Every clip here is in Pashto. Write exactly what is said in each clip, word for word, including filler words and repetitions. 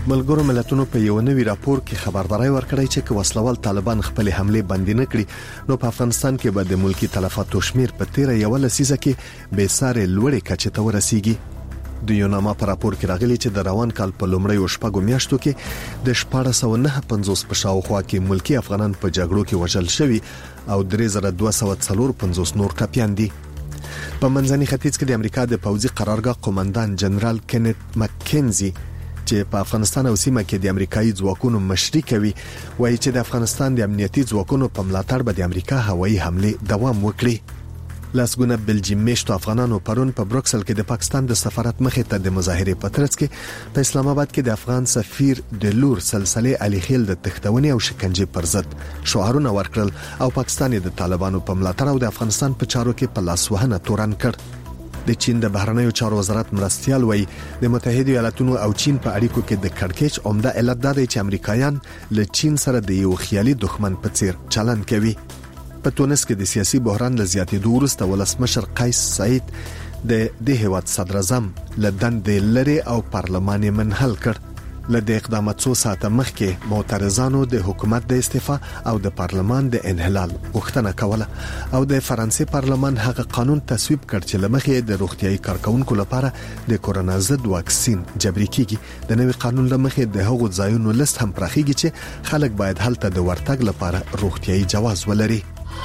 ملګرو ملتونو په یو نوي راپور کې خبرداري ورکړې چې وسلوال طالبان خپل حمله بند نه کړي نو په افغانستان کې به د ملکی تلفاتو شمیر په تیر یو لسیزه کې به ساره لوړې کچې ته ورسیږي. د یوناما په راپور کې راغلي چې د روان کال په لومړیو شپږو میاشتو کې د شپږ سوه نه پنځوس په شاوخوا کې ملکی افغانان په جګړو کې وژل شوي او درې زره دوه سوه څلور پنځوس نور ټپيان دي. په منځني ختیځ کې د امریکا د پوځي قرارګاه قومندان جنرال کینت مکینزي چې په افغانستان او سیمه کې د امریکایي ځواکونو مشري کوي وایي چې د افغانستان د امنیتي ځواکونو په ملاتړ به د امریکا هوایي حمله دوام وکړي. لاسګونه بلجیم میشتو افغانانو پرون په بروکسل کې د پاکستان د سفارت مخې ته د مظاهره په ترڅ کې په اسلام آباد کې د افغان سفیر د لور سلسله علي خیل د تختونې او شکنجې پر ضد شعارونه ورکړل او پاکستان د طالبانو په ملاتړ او د افغانستان په چارو کې په لاسوهنه تورن کړ. د چین د بهرنیو چارو وزارت مرستيال وایي د متحده ایالاتونو او چین په اړیکو کې د کړکېچ عمده علت دا دی چې امریکایان له چین سره د یو خیالي دښمن په څیر چلند کوي. په تونس کې د سیاسي بحران له زیاتېدو وروسته ولسمشر قیس سعید د د هیواد صدر اعظم له دندې لري او پارلمان یې منحل کړ. له د اقدامات څو ساعته مخکې معترضانو د حکومت د استعفا او د پارلمان د انحلال غوښتنه کوله او د فرانسې پارلمان هغه قانون تصویب کړ چې لمخې د روغتيایي کارکونکو لپاره د کورونا ضد واکسین جبري کیږي. د نوي قانون لمخې د هغو ځایونو لیست هم پراخیږي چې خلک باید هلته د ورتګ لپاره روغتيایي جواز ولري.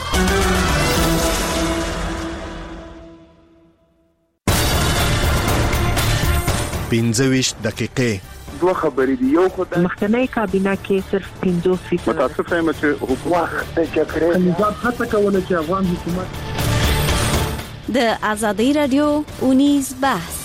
پنځه ویشت دقیقې دوه خبرې دی. یو خدای مخکنی کابینه کې صرف پنځوس فیصد متاسفه یم چې حکومت د جګړې نظام هڅه کوله چې افغان حکومت د ازادي رادیو اونیز بحث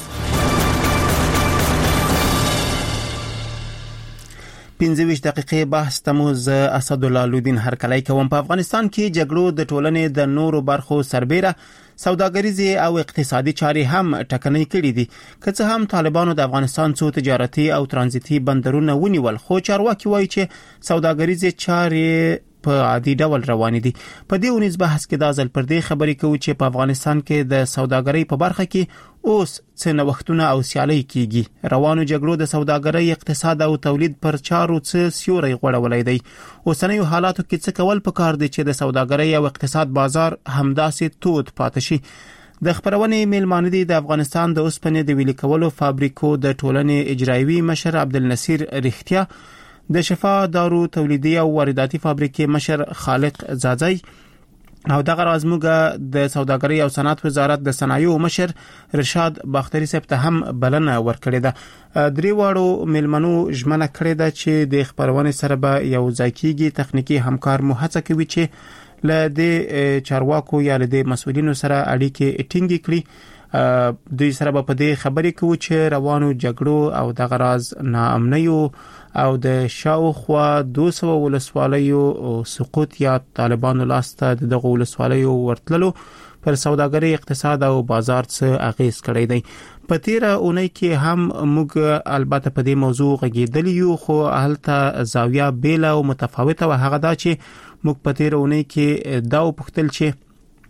پنځه ویشت دقیقې بحث تموز اسدالله لودین هرکلی کوم. په افغانستان کې جګړو د ټولنې د نورو برخو سربېره سوداګریزي او اقتصادي چارې هم ټکنۍ کړې دي. که څه هم طالبانو د افغانستان څو تجارتي او ترانزیتي بندرونه ونیول خو چارواکي وایي چې سوداګریزي چارې په عادي ډول روان دي. په دې ونیز بحث کې د ځل پر دې خبرې کوي چې په افغانستان کې د سوداګرۍ په برخه کې اوس څه نوښتونه او سیالي کیږي. روانو جګړو د سوداګرۍ اقتصاد او تولید پر چارو څه سیوري غوړولای دی. اوسنیو حالاتو کې څه کول پکار دي چې د سوداګرۍ او اقتصاد بازار همداسې تود پاتې شي. د خبرونې میلمانه دي د افغانستان د اوسپنې د ویلي کولو فابریکو د ټولنې اجرایوي مشر عبدالنصیر رښتیا، د شفا دارو تولیدي او وارداتي فابریکې مشر خالق زاځي او دغه رازموګه د سوداګرۍ او صنعت وزارت د صنایعو مشر رشاد باختری صاحب ته هم بلنه ورکړې ده. درې واړو میلمنو ژمنه کړې ده چې د خبرونې سره به یو ځای کېږي. تخنیکی همکار مو هڅه کوي چې له دې چارواکو یا له دې مسؤلینو سره اړیکې ټینګې کړي. دوی سره به په دې خبرې کوي چې روانو جګړو او دغه راز ناامنیو او د شاوخوا دوه سوه ولسوالیو سقوط یا طالبانو لاسته دغه ولسوالیو ورتللو پر سوداګرۍ اقتصاد او بازار څه اغیز کړی دی. په تیره اونۍ کې هم موږ البته په دې موضوع غږیدلی یو خو هلته زاویه بیل او متفاوته و. هغه دا چې موږ په تیره اونۍ کې دا وپوښتل چې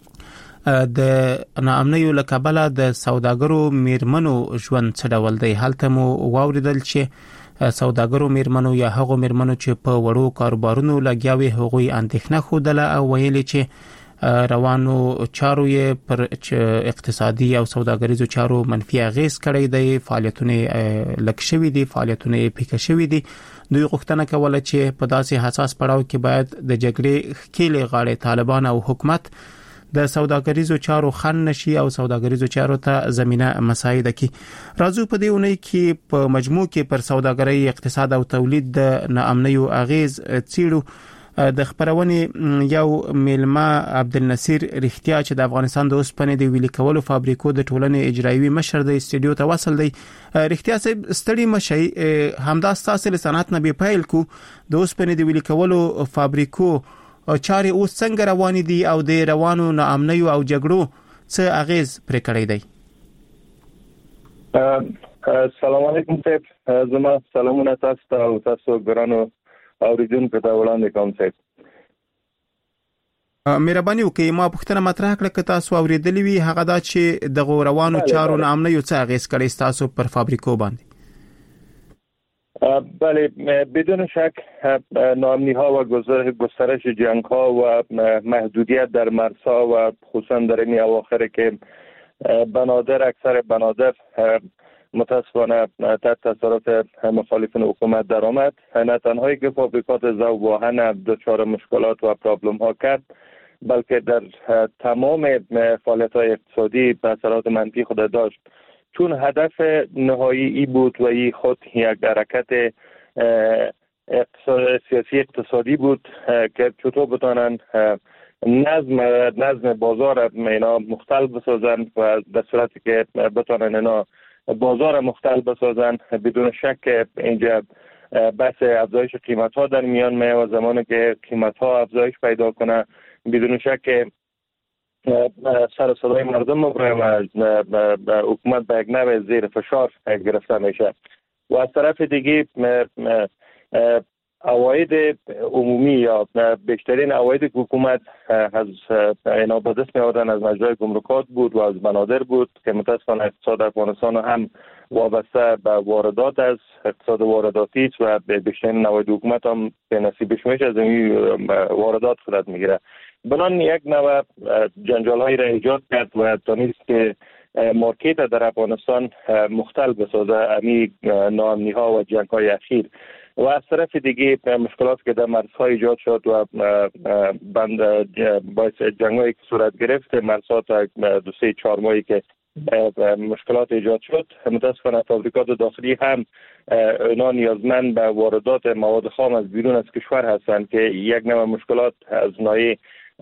د ناامنیو له کبله د سوداګرو میرمنو ژوند څه ډول دی. هلته مو واوریدل چې سوداګرو میرمنو یا هغو میرمنو چې په وړو کاروبارونو لګیاوي هغوی اندېښنه خوده او ویلي چې روانو چارو یې پر اقتصادي او سوداګریزو چارو منفي اغیز کړی دی. فعالیتونه لږ شوي دي، فعالیتونه پیکه شوي دي. دوی غوښتنه کوله چې په داسې حساس پړاو کې باید د جګړې ښکېلې غاړې طالبان او حکومت د سوداګریزو چارو خنډ نشي او سوداګریزو چارو ته زمينه مساعده کی. راځو په دې اونۍ کې په مجموع کې پر سوداګرۍ اقتصاد او تولید د ناامنیو اغیز څیړو. د خبرونې یو میلمه عبدالنصیر رښتیا چې د افغانستان د اوسپنې د ویلي کولو فابریکو د ټولنې اجرایوي مشر د استودیو ته وصل دی. رښتیا صاحب ستړي مشي همدا ستاسو له صنعت نه به پیل کو. د اوسپنې د ویلي کولو فابریکو چارې اوس څنګه روان دي او د روانو ناامنیو او جګړو څه اغیز پرې کړی دی؟ السلام علیکم صاحب. زما سلامونه تاسو ته او تاسو ګرانو اوریدونکو ته وړاندې کوم صاحب. مهرباني وکړئ ما پوښتنه مطرح کړه که تاسو اوریدلی وي هغه دا چې د روانو چارو ناامنیو څه اغیز کړی تاسو پر فابریکو باندې؟ بله، بدون شک ناامنی ها و گسترش جنگ ها و محدودیت در مرزها و خصوصا در این اواخر که بنادر اکثر بنادر متاسفانه تحت تصرف مخالفین حکومت در آمد، نه تنهایی که فابریکات ذوب و آهن دچار مشکلات و پرابلم ها کرد، بلکه در تمام فعالیت های اقتصادی اثرات منفی خود داشت، چون هدف نهایی ای بود و ای خود یک حرکت اقتصاد سیاسی اقتصادی بود که چطور بتانن نظم نظم بازار اینا مختل بسازن و در صورتی که بتانن اینا بازار مختل بسازن. بدون شک اینجا بحث افزایش قیمت ها در میان می و زمانی که قیمت ها افزایش پیدا کنه بدون شک سر صدای مردم مبره و حکومت به یک نوع زیر فشار گرفته میشه و از طرف دیگه عواید عمومی یا بیشترین عواید حکومت از اینا به دست می آوردن از مجرای گمرکات بود و از بنادر بود که متاسفانه اقتصاد افغانستان هم وابسته به واردات از اقتصاد وارداتی است و بیشترین عواید حکومت هم به نصیبش میشه از این واردات صورت میگیره. بنان یک نوع جنجال هایی را ایجاد کرد و تانیست که مارکت در افغانستان مختل بسازه امی ناامنی ها و جنگ های اخیر و از طرف دیگه مشکلات که در مرزها ایجاد شد و بند باعث جنگ هایی که صورت گرفت مرزها تا دو سه چهار ماهی که مشکلات ایجاد شد، متاسفانه فابریکات داخلی هم اینا نیازمند به واردات مواد خام از بیرون از کشور هستند که یک نوع مشکلات از نوعی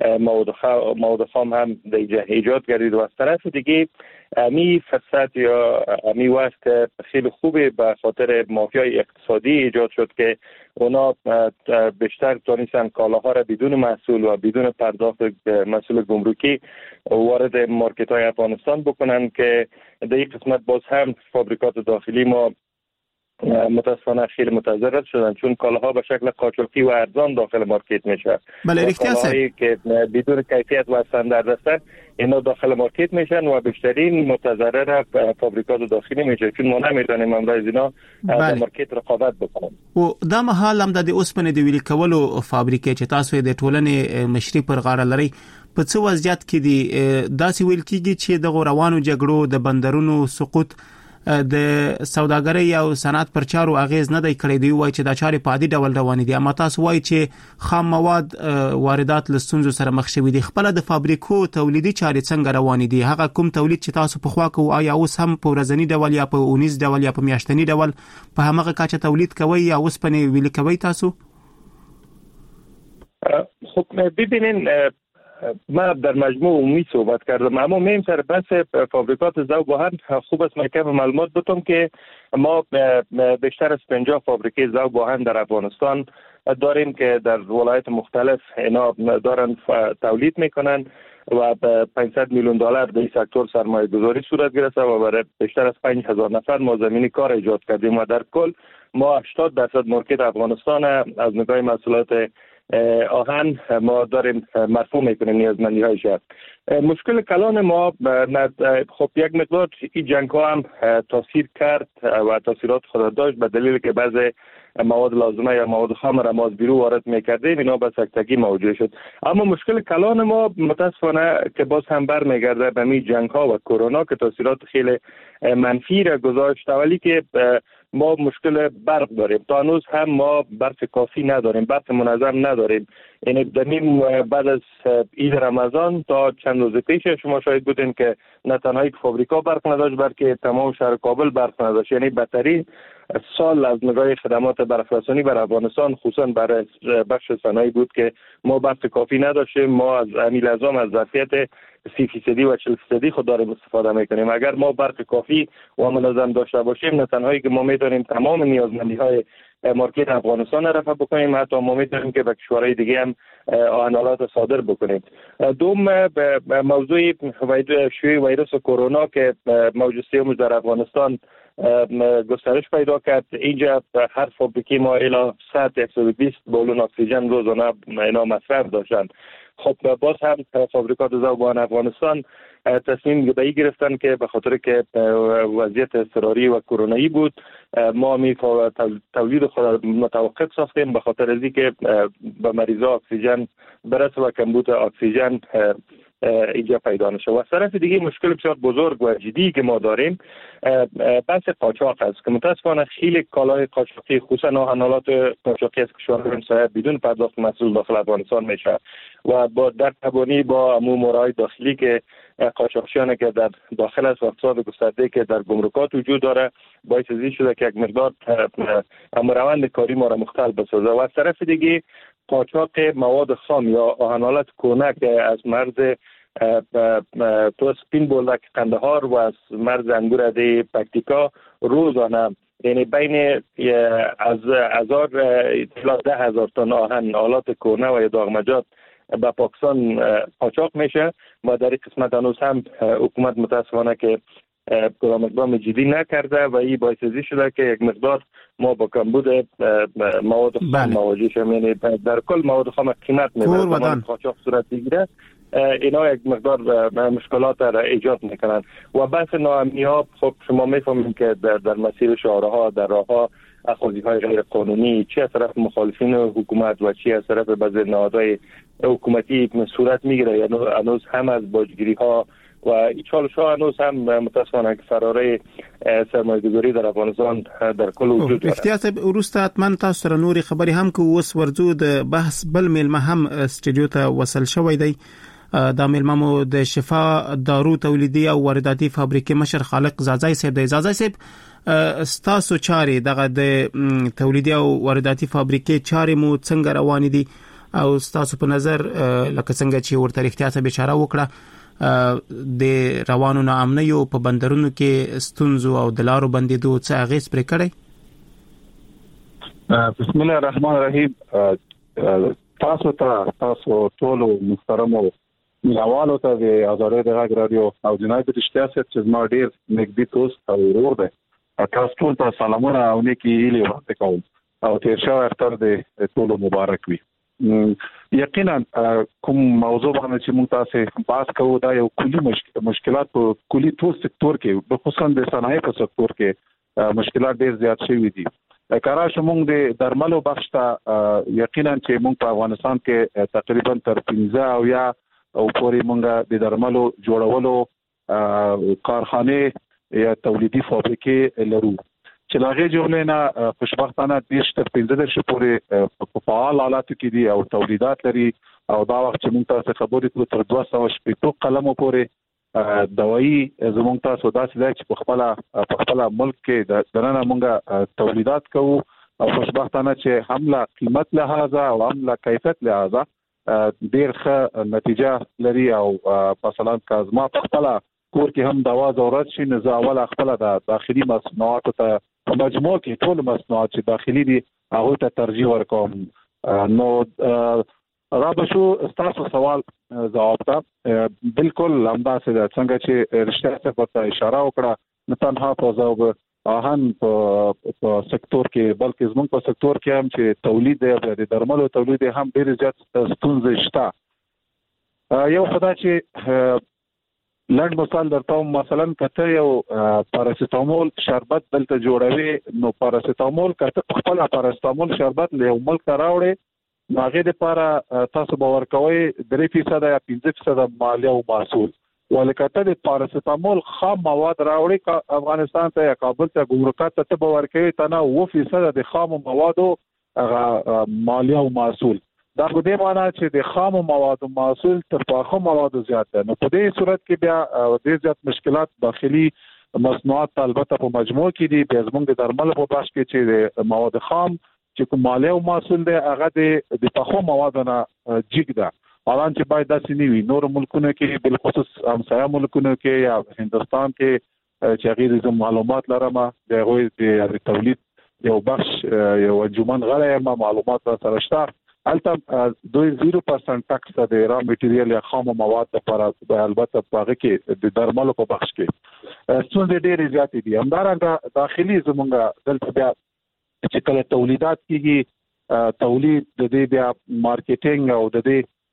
مواد خام هم دیگه ایجاد گردید و از طرف دیگه امی فرصت یا امی وقت خیلی خوبی به خاطر مافیای اقتصادی ایجاد شد که اونا بیشتر تونستن کالاها را بدون محصول و بدون پرداخت محصول گمرکی وارد مارکت های افغانستان بکنن که در این قسمت باز هم فابریکات داخلی ما متاسفانه خیلی متضرر شدن چون کالاها به شکل قاچاقی و ارزان داخل مارکت میشه. بله ریختی هست که بدون کیفیت و استاندارد هستن اینا داخل مارکت میشن و بیشترین متضرر فابریکات داخلی میشه چون ما نمیتونیم امروز اینا در مارکت رقابت بکنیم. او دا مهال هم د اوسپنې د ویلي کولو فابریکې چې تاسو د ټولنې مشري پر غاړه لري په څه وضعیت کې دي داسې ویل کیږي چې د روانو جګړو د بندرونو سقوط د سوداګرۍ او صنعت پر چارو اغیز نه دی کړی دی وای چې دا چارې په عادي ډول روان دي اما تاسو وای چې خام مواد واردات لستونزو سره مخ شوي دي. خپل د فابریکو تولیدي چارې څنګه روان دي؟ هغه کوم تولید چې تاسو په خوا کو آیا اوس هم په ورځنی ډول یا په اونیز ډول یا په میاشتنی ډول په همغه کچه تولید کوي یا اوس پنه ویل کوي تاسو؟ خب ببینین ما در مجموع عمومی صحبت کردم اما میم سر بحث فابریکات ذوب و آهن خوب است من کم معلومات بتم که ما بیشتر از پنجاه فابریکه ذوب و آهن در افغانستان داریم که در ولایت مختلف اینا دارن تولید میکنن و پانصد میلیون دلار در این سکتور سرمایه گذاری صورت گرفته و برای بیشتر از پنج هزار نفر ما زمینی کار ایجاد کردیم و در کل ما هشتاد درصد مارکت افغانستان از نگاه محصولات آهن ما داریم مرفوع میکنیم نیازمندی های شهر. مشکل کلان ما خب یک مقدار این جنگ ها هم تاثیر کرد و تاثیرات خود داشت به دلیل که بعض مواد لازمه یا مواد خام را ما از بیرون وارد میکردیم اینا به سکتگی موجود شد. اما مشکل کلان ما متاسفانه که باز هم بر میگرده به می جنگ ها و کرونا که تاثیرات خیلی منفی را گذاشت ولی که ما مشکل برق داریم. تا هنوز هم ما برق کافی نداریم، برق منظم نداریم. یعنی دمیم بعد از عید رمضان تا چند روز پیش شما شاید بودین که نه تنها یک فابریکا برق نداشت بلکه تمام شهر کابل برق نداشت. یعنی بدترین سال از نگاه خدمات برق‌رسانی بر افغانستان خصوصا برای بخش صنایع بود که ما برق کافی نداشتیم. ما از امیل ازام از ظرفیت سی فیصدی و چهل فیصدی خود داریم استفاده میکنیم. اگر ما برق کافی و منظم داشته باشیم نه تنهایی که ما میتونیم تمام نیازمندی های مارکت افغانستان رفع بکنیم حتی ما میتونیم که به کشورهای دیگه هم آهنالات صادر بکنیم. دوم موضوع شیوع ویروس کرونا که موج سوم در افغانستان گسترش پیدا کرد. اینجا هر فابریکه ما الی صد تا صد و بیست بالون اکسیژن روزانه اینا مصرف داشتن خب باز هم فابریکات ذوبان افغانستان تصمیم گیری گرفتن که به خاطر که وضعیت اضطراری و کرونایی بود ما می تولید خود متوقف ساختیم به خاطر از اینکه به مریضا اکسیژن برسه و کمبود اکسیژن اینجا پیدا نشه. و از طرف دیگه مشکل بسیار بزرگ و جدی که ما داریم بحث قاچاق است که متاسفانه خیلی کالای قاچاقی خصوصا ناهنالات قاچاقی از کشورهای همسایه بدون پرداخت محصول داخل افغانستان میشه و با در تبانی با عموم مورای داخلی که قاچاقچیانی که در داخل از اقتصاد گسترده که در گمرکات وجود داره باعث این شده که یک مقدار روند کاری ما را مختل بسازه. و از طرف دیگه قاچاق مواد خام یا آهنالات کونک از مرز تو سپین بولدک قندهار و از مرز انگور دی پکتیکا روزانه یعنی بین از هزار تا ده هزار تن آهن آلات کونه و داغمجات به پاکستان قاچاق میشه و در این قسمت هنوز هم حکومت متاسفانه که کدام اقدام جدی نکرده و این باعث شده که یک مقدار ما با کمبود مواد خام مواجه شیم. یعنی در کل مواد خام قیمت میبره قاچاق صورت بگیره اینا یک مقدار مشکلات را ایجاد میکنن و بحث ناامنی ها خب شما میفهمید که در, در مسیر شهرها در راهها اخوزی های غیر قانونی چی از طرف مخالفین حکومت و چی از طرف بعضی نهادهای حکومتی صورت میگیره. یعنی هنوز هم از باجگیری ها و این چالش ها هنوز هم متاسفانه فراره سرمایه‌گذاری در افغانستان در کل وجود داره. افتیاس وروسته حتما تاسو سره نوري خبري هم کو اوس ورځو د بحث بل میلمه هم استودیو ته وصل شوی دی. دا میلمه مو د شفا دارو تولیدي او وارداتي فابریکې مشر خالق زازای صاحب دی. زازای صاحب ستاسو چاري دغه د تولیدي او وارداتي فابریکې چاري مو څنګه روان دي او ستاسو په نظر لکه څنګه چې ورته احتیاط به اشاره وکړه د روانو ناامنیو په بندرونو کې ستونزو او دلارو بندیدو څه اغیز پرې کړی؟ بسم الله الرحمن الرحیم. تاسو ته تاسو ټول محترمو مینوالو ته د آزادۍ د غږ رادیو او جناب رښتیا صاحب چې زما ډیر نږدې دوست او ورور دی تاسو ټول ته سلامونه او نیکی هیلې ورته کوم او تیر شوی اختر د ټولو مبارک وي. یقینا کوم موضوع باندې چې موږ تاسو بحث کوو دا یو کلی مشکلات په کلی ټول سکتور کې په خصوصا د صنایع په سکتور کې مشکلات ډیر زیات شوي دي. کارا شموږ د درملو بخش ته یقینا چې موږ په افغانستان کې تقریبا تر پنځه او یا او پورې موږ د درملو جوړولو کارخانه یا تولیدي فابریکې لرو چې لاغې جوړینا خوشبختانه دیش تر پنځه درشه پورې په فعال حالاتو کې دي او تولیدات لري او دا وخت چې موږ تاسو خبرې کوو تر دوه سوه شپږ قلمو پورې دوايي زموږ تاسو داسې دی چې په خپل په خپل ملک کې د دننه موږ تولیدات کوو او خوشبختانه چې هم له قیمت لحاظه او هم له کیفیت لحاظه ډیر ښه نتیجه لري او مثلا کازما په خپل کور کې هم دوا ضرورت شي نه زاول خپل د داخلي مصنوعات ته په مجموع کې ټول مصنوعات چې داخلي دي هغه ته ترجیح ورکوم. نو رابشو تاسو سوال جواب ته بالکل همداسې ده څنګه چې رښتیا څخه ته اشاره وکړه نه تنها په ځواب آهن په سکتور کې بلکې زموږ په سکتور کې هم چې تولید دی د درملو تولید هم ډېر زیات ستونزې شته. یو خدای چې لنډ مثال درته مثلا کته یو پاراسیتامول شربت دلته جوړوي نو پاراسیتامول کته خپل پاراسیتامول شربت له ملک راوړي هغه د لپاره تاسو باور کوئ درې فیصد یا پنځه فیصد مالیه او محصول ولکته د پاراسیتامول خام مواد راوړي افغانستان ته یا کابل ته ګمرکات ته باور کوي تنه اوه فیصد د خام موادو مالیه او محصول دا په دې معنی چې د خام موادو محصول تر پاخه موادو زیات ده. نو په دې صورت کې بیا ډېر زیات مشکلات داخلي مصنوعات البته په مجموع کې دي په زمونږ د درملو په بخش کې چې د مواد خام چې کوم مالیه او محصول دی هغه د پاخه موادو نه جګ ده. حالان چې باید داسې نه وي نور ملکونو کې بالخصوص همسایه ملکونو کې یا هندستان کې چې هغه د معلومات لرم د هغوی د تولید یو بخش یو انجمن غړی ما معلومات سره شته البته دوی صفر درجه ټکس د را میټیریال یا خام مواد لپاره البته په هغه کې د درملو په بخش کې ستونزې ډېرې زیاتې دي. همدارنګه داخلي زمونږ دلته بیا چې کله تولیدات کېږي تولید د دې بیا مارکیټینګ او د دې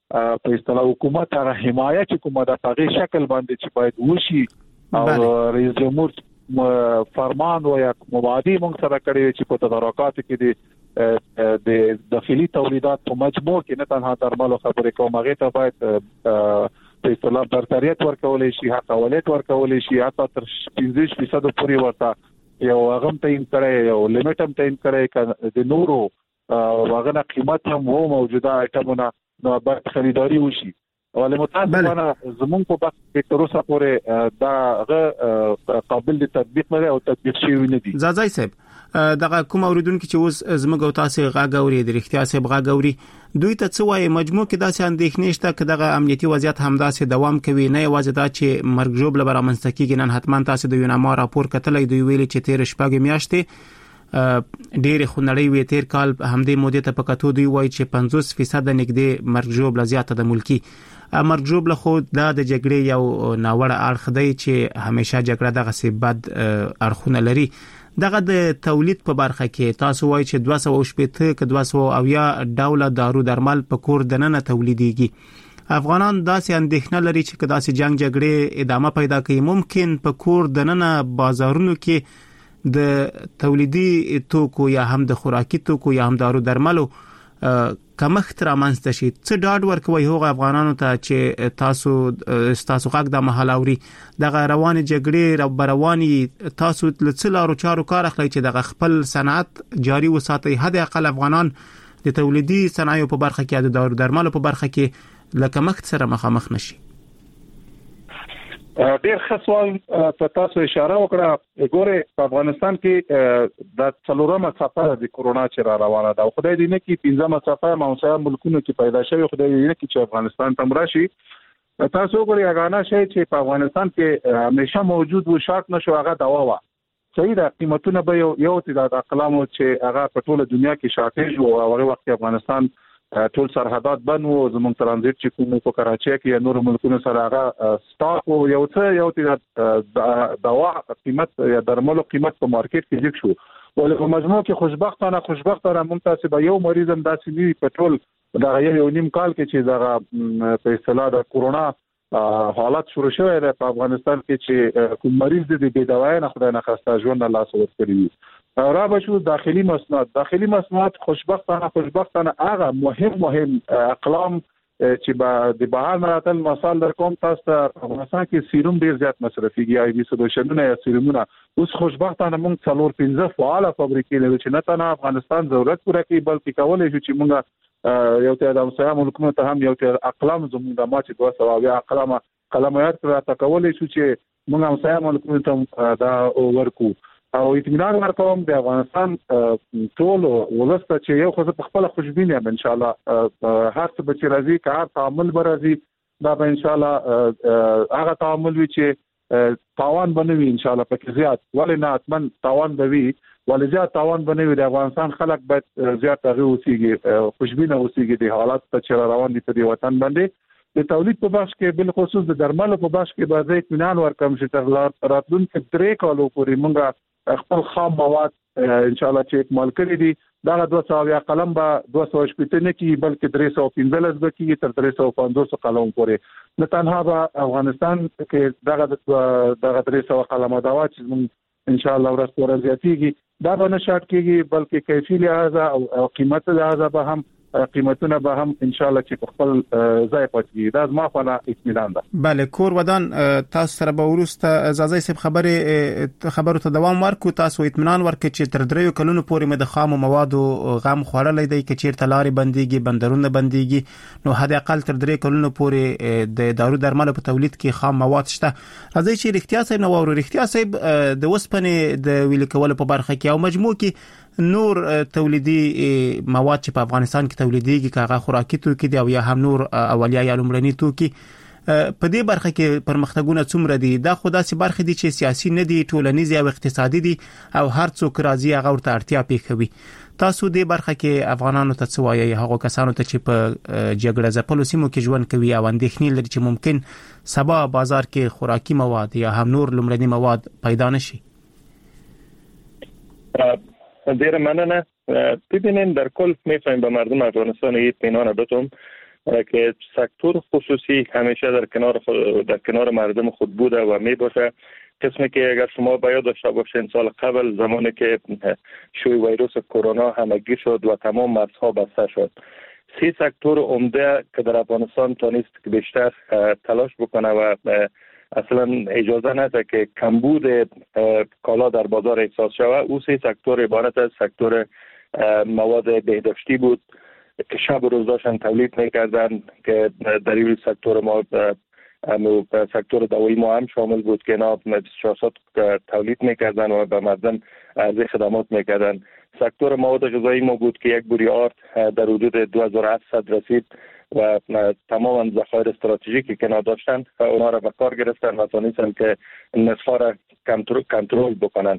په اصطلاح حکومت هغه حمایت چې کومه د هغه شکل باندې چې باید وشي او رئیس جمهور فرمان و یا مبادی موږ سره کړی چې په تدارکات کې د د داخلي تولیدات په مجموع کې نه تنها درملو خبرې کوم هغه ته باید په اصطلاح برتریت ورکول شي حق اولت ورکول شي حتی تر پنځه فیصد پورې ورته یو هغه تعین کړی یو لیمټ هم تعین کړی د نورو واغنه قیمت هم وو موجوده ایټمونه نو باید خریداري وشي ولې متاسفانه زمونږ په وخت کې تر اوسه پورې دا قابل د تطبیق نه او تطبیق شوی نه دي. زازای صاحب دغه کوم اوریدونکو چې اوس زموږ او تاسو غاګوري د اړتیا صاحب غاګوري دوی ته څه وایي مجموع کې داسې اندېښنې شته چې دغه امنیتي وضعیت همداسې دوام کوي نه یوازې دا چې مرګ ژوبله برامنځته کیږي نن حتما تاسو د یوناما راپور کتلې دوی ویلي چې تیر شپږ میاشتې ډېر خونړی وی تیر کال همدې مودې ته پکاتو دی وای چې پنځوس فیصد نګدې مرګ ژوبله زیاته د ملکی مرګ ژوبله خو دا د جګړې یو ناوړه اړخ دی چې همیشه جګړه دغه سی بد اړخونه لري. دغه د تولید په برخه کې تاسو وای چې دوه سوه شپږ ک دوه سوه او یا ډوله دارو درمل په کور دننه تولیديږي. افغانان داسې اندېښنه لري چې داسې جنگ جګړې ادامه پیدا کوي ممکن په کور دننه بازارونو کې د تولیدي توکو یا هم د خوراکي توکو یا هم دارو درملو کمښت رامنځته شي. څه ډاډ ورکوي هغه افغانانو ته چې تاسو تاسو حق د محلاوري دغه روان جګړې را رواني تاسو له لارو چارو کار اخلي چې دغه خپل صنعت جاري وساتي حد اقل افغانان د تولیدي صنایعو په برخه کې د دارو درملو په برخه کې لکه مخت سره مخامخ نشي. ډیر ښه سوال په تاسو اشاره وکړه. ګوره په افغانستان کې د څلورمه څپه د کورونا چې را روانه ده او خدای دې نه کې پنځمه څپه ماوسه ملکونو کې پیدا شوی خدای دې نه کې چې افغانستان تم راشي. تاسو ګورئ هغه شی چې په افغانستان کې همیشه موجود و شاک نشو هغه دوا و صحیح ده قیمتونه به یو یو د اقلامو چې هغه په ټوله دنیا کې شارټیج او هغه وخت افغانستان ټول سرحدات بند وو زموږ ترانزیت چې کوم په کراچي کې نور ملکونو سره هغه سٹاک او یو څه یو د دوا قیمت یا درملو قیمت په مارکیټ کې ځک شو ولې په مجموع کې خوشبختانه خوشبختانه ممتاز به یو مریض هم داسې نیوي په ټول دا یو نیم کال کې چې دا په اصطلاح د کورونا حالت شروع شوی دی په افغانستان کې چې کوم مریض د بې دوای نه خدای نه خسته ژوند الله سور کړی را بشو داخلي مسنات داخلي مسنات خوشبختانه خوشبختانه هغه مهم مهم اقلام چې با د بهر مراتل مثال در کوم تاسو افغانستان کې سیروم ډیر زیات مصرفيږي آی بي سولوشنونه یا سیرومونه اوس خوشبختانه موږ څلور پنځه فعاله فابریکې لرو چې نه تنها افغانستان ضرورت پوره کوي بلکې کولای شي چې موږ یو ته د همسایه ملکونو ته هم یو ته اقلام زموږ د ماچ دوه سوه یا اقلام کلمات راته کولای شي چې موږ همسایه ملکونو ته دا ورکو او اطمینان ورکوم د افغانستان ټول ولسته چې یو خو په خپل خوشبینه ان شاء الله هر څه به چې راځي کار تعامل به راځي دا به ان شاء الله هغه تعامل وي چې تاوان بنوي ان شاء الله پکې زیات ولې نه اتمن تاوان بوي ولې زیات تاوان بنوي د افغانستان خلک باید زیات هغه اوسېږي خوشبینه اوسېږي د حالات ته چې روان دي په دې وطن باندې د تولید په بخش کې بل خصوص د درملو په بخش کې به زه اطمینان ورکوم چې تر راتلونکي درې کالو پورې موږ خپل خام مواد ان شاء الله چې اکمال کړی دي دا دوه سوه قلم به دوه سوه شپږ نه کې بلکې درې سوه پنځلس به کې تر درې سوه پنځوس قلم پورې نه تنها به افغانستان کې دغه دغه درې سوه قلم دوا چې ان شاء الله ورځ ورځ زیاتېږي دا به نه شاټ کېږي بلکې کیفي لحاظه او قیمت لحاظه به هم قیمتونه به هم ان شاء الله چې خپل ځای پاتې دا ما خپل اطمینان ده. بله کور ودان تاسو سره به ورسته زازای صاحب خبره خبرو ته دوام ورکو تاسو اطمینان ورکړي چې تر دریو کلونو پورې مې د خامو موادو غم خوړلې دی چې چیرته لارې بنديږي بندرونه بنديږي نو حد اقل تر درې کلونو پورې د دارو درملو په تولید کې خام مواد شته. راځي چې اړتیا صاحب نو ورو اړتیا صاحب د وسپنې د ویل کولو په برخه کې او مجموع کې نور تولیدي مواد چې په افغانستان کې تولیديږي کاغه خوراکي توکي دی او یا هم نور اولیا یا لومړني توکي په دې برخه کې پرمختګونه څومره دي دا خو داسې برخه دي چې سیاسي نه دي ټولنیز او اقتصادي دي او هر څوک راځي هغه ورته اړتیا پیښوي. تاسو دې برخه کې افغانانو ته څه وایي هغه کسانو ته چې په جګړه ځپلو سیمو کې ژوند کوي او اندېښنې لري چې ممکن سبا بازار کې خوراکي مواد یا هم نور لومړني مواد پیدا نشي؟ ډیر مننه. ببینید در کل میفهمیم به مردم افغانستان اطمینان بدم که سکتور خصوصی همیشه در کنار در کنار مردم خود بوده و می باشه. قسمی که اگر شما باید داشته باشین سال قبل زمانی که شیوع ویروس کرونا همگیر شد و تمام مرزها بسته شد، سه سکتور عمده که در افغانستان تانست که بیشتر تلاش بکنه و اصلا اجازه نده که کمبود کالا در بازار احساس شود، او سه سکتور عبارت از سکتور مواد بهداشتی بود که شب و روز داشتن تولید میکردن که در این سکتور ما سکتور دوایی ما هم شامل بود که اینا بیست و چهار ساعت تولید میکردن و به مردم عرضه خدمات میکردن. سکتور مواد غذایی ما بود که یک بوری آرد در حدود دو هزار و هفتصد رسید و تمام ذخایر استراتژیکی که نداشتن اونا را به کار گرفتن و تونستن که نصفا را کنترل بکنن.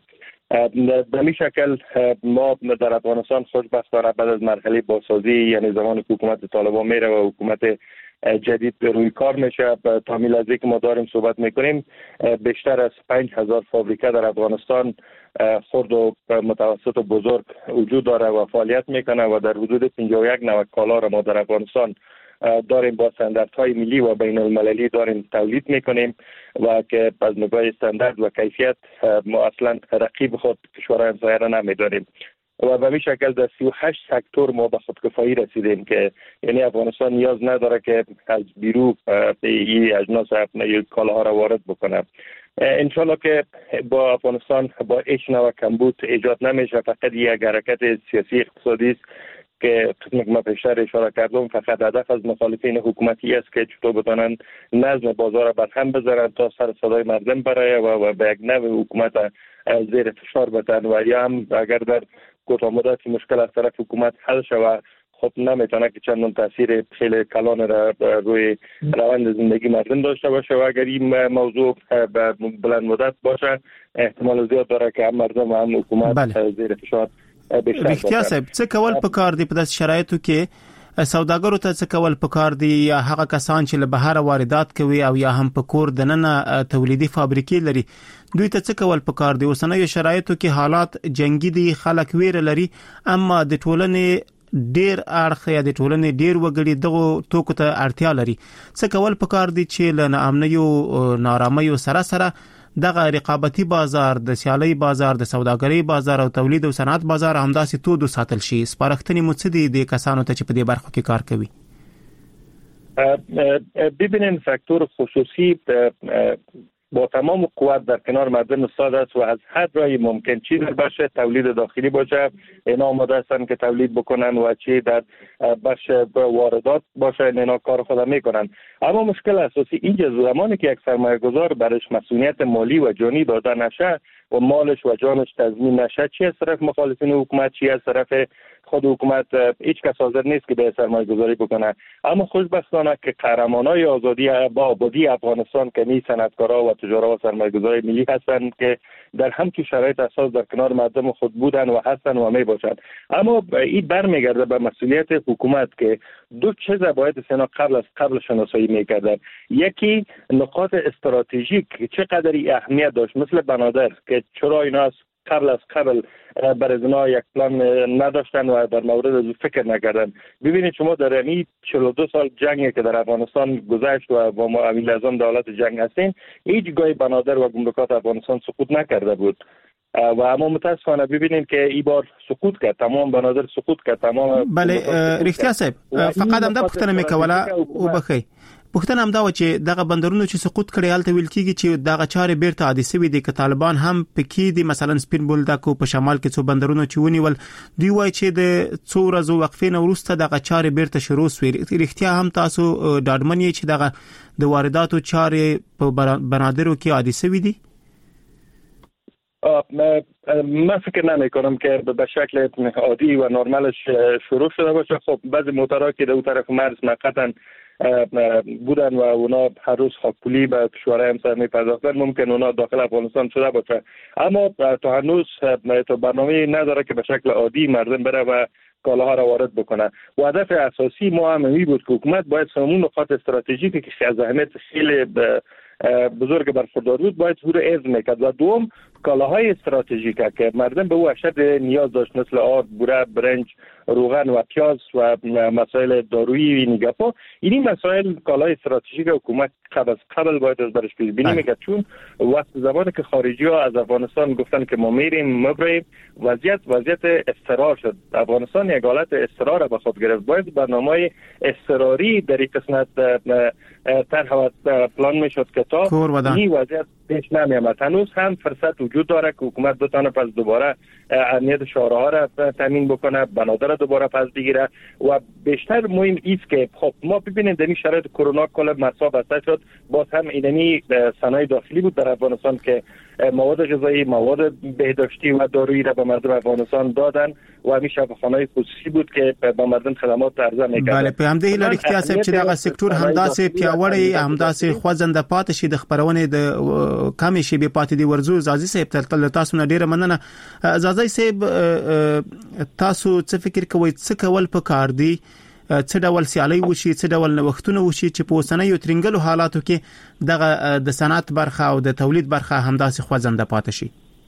به می شکل ما در افغانستان خوشبختانه بعد از مرحله بازسازی، یعنی زمان که حکومت طالبان میره و حکومت جدید روی کار میشه، تا میلازی که ما داریم صحبت میکنیم بیشتر از پنج هزار فابریکه در افغانستان خرد و متوسط و بزرگ وجود داره و فعالیت میکنه و در حدود پنجاه و یک نوع کالا را ما در افغانستان داریم با استانداردهای ملی و بین المللی داریم تولید میکنیم و که از نگاه استاندارد و کیفیت ما اصلا رقیب خود کشورهای همسایه را نمیداریم و به این شکل در سی و هشت سکتور ما به خودکفایی رسیدیم که یعنی افغانستان نیاز نداره که از بیرون این اجناس کالاها را وارد بکنه. انشالله که با افغانستان با هیچ نوع کمبود ایجاد نمیشه، فقط یک حرکت سیاسی اقتصادی است که قسمت ما پیشتر اشاره کردم. فقط هدف از مخالفین حکومتی است که چطور بتونن نظم بازار بر هم بذارن تا سر صدای مردم برای و به یک نوع حکومت زیر فشار بتن و یا هم اگر در کوتاه مدت مشکل از طرف حکومت حل شود خب نمیتونه که چندان تاثیر خیلی کلان را روی روند زندگی مردم داشته باشه و اگر این موضوع به بلند مدت باشه احتمال زیاد داره که هم مردم و هم حکومت بله. زیر فشار بیشتر رښتیا صاحب څه کول پکار دی په داسې شرایطو کې سوداګرو ته څه کول پکار دی یا هغه کسان چې له بهر واردات کوي او یا هم په کور دننه تولیدي فابریکې لري دوی ته څه کول پکار دی؟ اوسنیو شرایطو کې حالات جنگي دي، خلک ویره لري، اما د ټولنې ډیر اړخ یا د ټولنې ډیر وګړي دغه توکو ته اړتیا لري. څه کول پکار دي چې له ناامنیو نارامیو سره سره دغه رقابتي بازار، د سیالي بازار، د سوداګرۍ بازار او تولید او صنعت بازار همداسې تود ساتل شي؟ سپارښتنې مو څه دي د کسانو ته چې په دې برخو کې کار کوي؟ ببینین سکتور خصوصی با تمام قوت در کنار مردم ایستاده است و از هر راهی ممکن چی در بخش تولید داخلی باشه اینا آماده هستن که تولید بکنن و چی در بخش واردات باشه اینا کار خود میکنن. اما مشکل اساسی اینجا زمانی که یک سرمایه گذار برش مسئولیت مالی و جانی داده نشه و مالش و جانش تضمین نشه، چی از طرف مخالفین حکومت چی از طرف خود حکومت، هیچ کس حاضر نیست که به سرمایه گذاری بکنه. اما خوشبختانه که قهرمانای آزادی با آبادی افغانستان که می صنعتکارا و تجارا و سرمایه گذاری ملی هستند که در همچین شرایط اساس در کنار مردم خود بودن و هستن و می باشند. اما این برمیگرده به مسئولیت حکومت که دو چیز باید سنا قبل از قبل شناسایی میکردن. یکی نقاط استراتژیک چقدر اهمیت داشت مثل بنادر که چرا اینا قبل از قبل بر ازنا یک پلان نداشتن و در مورد از فکر نکردن. ببینید شما در این چهل و دو سال جنگی که در افغانستان گذشت و با ما امیل اعظم دولت جنگ هستیم هیچ گاهی بنادر و گمرکات افغانستان سقوط نکرده بود و اما متاسفانه ببینید که این بار سقوط کرد، تمام بنادر سقوط کرد، تمام. بله رښتیا صاحب، فقط هم دا پوښتنه مې کوله او بخی پوښتنه هم دا و چې دغه بندرونو چې سقوط کړي هلته ویل کېږي چې دغه چارې بیرته عادي شوي دي، که طالبان هم پکې دي. مثلا سپین بولدک په شمال کې څو بندرونو چې ونیول دوی وایي چې د څو ورځو وقفې نه وروسته دغه چارې بیرته شروع شوې. رښتیا هم تاسو ډاډمن یې چې دغه د وارداتو چارې په بنادرو کې عادي شوي دي؟ من فکر نمی کنم که به شکل عادی و نرمالش شروع شده باشه. خب بعضی موتورها که در طرف مرز موقتا بودن و اونا هر روز خاکپولی به کشورهای همسایه میپرداختن، ممکن اونا داخل افغانستان شده باشه، اما تا هنوز تو برنامه نداره که به شکل عادی مردم بره و کالاها را وارد بکنه. و هدف اساسی ما هم این بود که حکومت باید همون نقاط استراتژیکی که از اهمیت خیلی بزرگ برخوردار بود باید او را حفظ میکرد و دوم کالاهای استراتژیک که مردم به او اشد نیاز داشت مثل آرد، بوره، برنج روغن و پیاز و مسائل دارویی نیگپا، این مسائل کالای استراتژیک حکومت قبل قبل باید از برش پیش بینی میکرد، چون وقت زمانی که خارجی ها از افغانستان گفتن که ما میریم مبریم، وضعیت وضعیت اضطرار شد. افغانستان یک حالت اضطرار به خود گرفت. باید برنامه اضطراری در این قسمت طرح و پلان میشد که تا این وضعیت پیش نمیامد. هنوز هم فرصت وجود داره که حکومت بتونه پس دوباره امنیت شهرها را تامین بکنه، بنادر را دوباره پس بگیره و بیشتر مهم است که خب ما ببینید در این شرایط کرونا کل مسا بسته شد، باز هم اینمی صنایع داخلی بود در افغانستان که مواد غذایی، مواد بهداشتی و دارویی را به مردم افغانستان دادن و همین شفاخانه‌های خصوصی بود که به مردم خدمات عرضه می‌کردن. بله، په همدې لړ کې تاسو چې دغه سکتور همداسې پیاوړی همداسې خوځنده پاتې شي د خبرونې د کمی شي به پاتې دی ورزو زازي صاحب تل تاسو نه ډیره مننه. زازي صاحب تاسو څه فکر کوئ څه کول پکار دی؟ څه ډول سیالي وشي، څه ډول نوښتونه وشي چې په اوسنیو ترنګلو حالاتو کې دغه د صنعت برخه او د تولید برخه همداسې خوځنده پاتې شي؟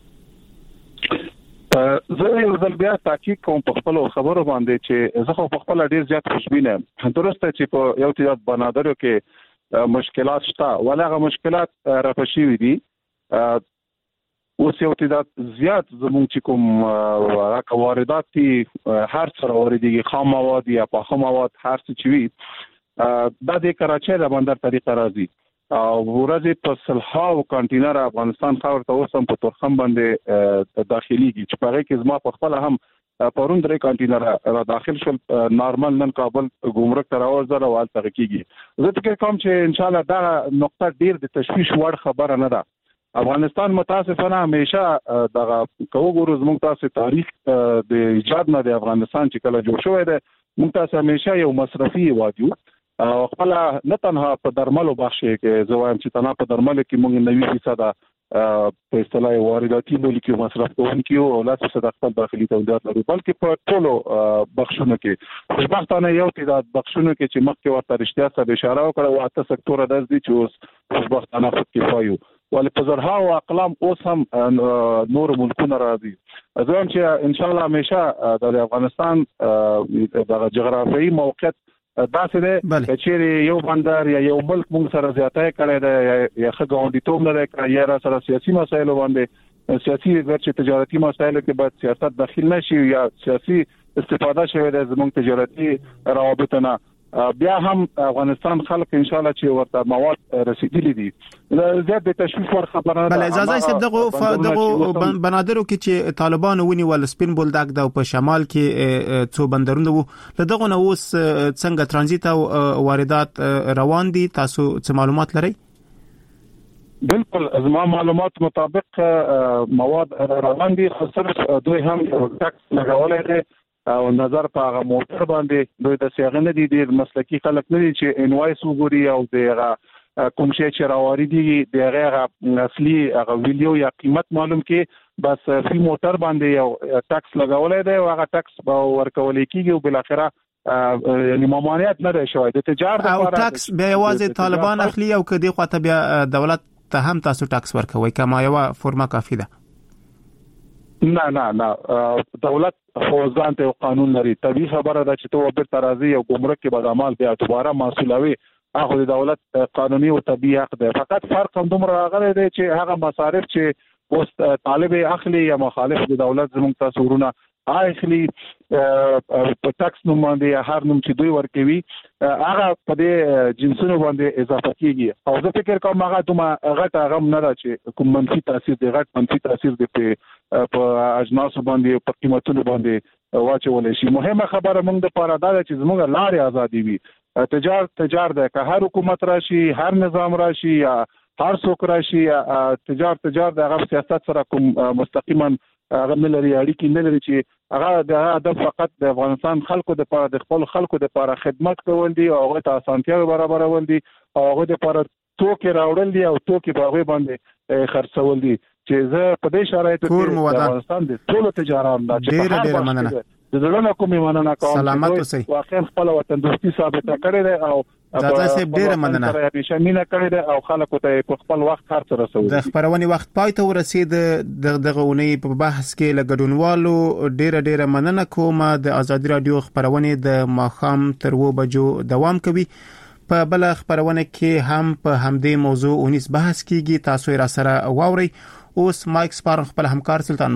زه یو ځل بیا تاکید کوم په خپل خبرو باندې چې زه خو په خپل ډیر زیات خوشبینه یم. درسته چې په یو تعداد بنادرو کې مشکلات شته، ولغه مشکلات رافشي دي. اوس یو تعداد زیات زموږ چې کوم هغه واردات دي، هر څه واردېږي، خام مواد یا پاخه مواد، هر څه چې وي دا د کراچۍ د بندر طریقه راځي او ورځې په سلهاو کانټینر افغانستان خاور ته اوس هم په تورخم باندې داخليږي چې په هغه کې زما په خپل هم پرون درې کانټینر را داخل شول. نارمل نن کابل ګمرک ته راوځي او حالت کېږي. زه فکر کوم چې ان شاء الله دا نقطه ډیر د تشویش وړ خبره نه ده. افغانستان متاسفانه همیشه دغه کوګورز موږ تاسو تاریخ د ایجاد نه د افغانستان چې کله جوړ شوی دی، موږ تاسو همیشه یو مصرفي وادیو او خپل نه تنها په درملو بخښه کې زوایم چې تنها په درملو کې موږ نوي فیصد په اصطلاح وارداتي ملکی مصرف کوونکي او لا څه د خپل داخلي تولیدات لري، بلکې په ټولو بخښونو کې خوشبختانه یو تعداد بخښونو کې چې مخکې ورته رښتیا سره اشاره وکړه او اته سکتور درځي چې اوس خوشبختانه خود کفایو ولې په زرها او اقلام اوس هم نور ملکونه راځي. زه هم چې ان شاء الله همیشه د افغانستان د جغرافیایي موقعیت داسې دی چې یو بندر یا یو ملک موږ سره زیاتای کړی دی یا ښه ګاونډیتوب نه دی کړی یا را سره سیاسي مسایل باندې سیاسي ورچې تجارتي مسایل کې باید سیاست داخل نشي یا سیاسي استفاده شوی د زموږ تجارتي روابط نه. بیا هم افغانستان خلک ان شاء الله چې ورته مواد رسیدلی دي زیات د تشویش ور خبره ده. بل اجازه است دغه دغه بنادرو کې چې طالبان ونیول سپین بولدک د په شمال کې څو بندرونه وو، دغه نو اوس څنګه ترانزیت او واردات روان دي؟ تاسو څه معلومات لرئ؟ بالکل زما معلومات مطابق مواد روان دي، خو صرف دوی هم ټکس لګولای دي او نظر په هغه موټر باندې دوی د سیاغنه دي د مسلکی خلک نه دي چې انوایس وګوري او دغه کوم شی چې راوړي دي دغه اصلي هغه ویډیو یا قیمت معلوم کې بس فی موټر باندې یو ټکس لګولای دی او هغه ټکس به ورکول کېږي او بل اخره یعنی ممانعت نه دی شوی د تجارت او ټکس به یوازې طالبان اخلي او کدي خواته بیا دولت ته هم تاسو ټکس ورکوي کما یو فرمه کافی ده؟ نه نه نه دولت خو ځان ته قانون لري. طبيعي خبره ده چې تو به ترازی او ګمرک کې به عمل بیا دوباره مسؤلوي هغه د دولت قانوني او طبيعي حق ده. فقط فرق هم دومره راغلی دی چې هغه مصارف چې اوس طالب اخلي یا مخالف د دولت زموږ تاسو ورونه اخلي په ټکس نوم باندې هر نوم چې دوی ورکوي هغه په دې جنسونو باندې اضافه کیږي او زه فکر کوم هغه دومره غټ هغه نه را چې کوم منفي تاثیر دی، غټ منفي تاثیر دی په اجناس باندې په قیمتونو باندې واچول شي. مهمه خبره موږ د پاره دا چې زموږ لارې ازادي وي. تجارت تجارت ده که هر حکومت راشي، هر نظام راشي یا هر څوک راشي، تجارت تجارت هغه سیاست سره کوم مستقیما هغه نه لري، اړیکې نه لري چې هغه د هدف فقط د افغانستان خلکو د لپاره د خپل خلکو د لپاره خدمت کول دي او هغه ته اسانتیاوې برابرول دي او هغه د لپاره توکي راوړل دي او توکي په هغه باندې خرڅول دي چې زه په دې شرایطو کې د افغانستان د ټولو تجاران دا چې ډېر ډېر مننه د زړه کومې مننه کوم سلامت اوسئ. واقعا خپل وطن دوستي ثابت کړی دی او زاده صاحب ډیره مننه. همیشه مینا کړی ده او خلکو ته په خپل وخت هر څه رسوي. د خبرونې وخت پای ته ورسید. دغه غونې په بحث کې لګډونوالو ډیره ډیره مننه کوم. د ازادي رادیو خبرونه د ماخام تر و بجو دوام کوي. په بل خبرونه کې هم په همدې موضوع اونیس بحث کیږي. تاسو را سره واوري. اوس مایک سپارن خپل همکار سلطان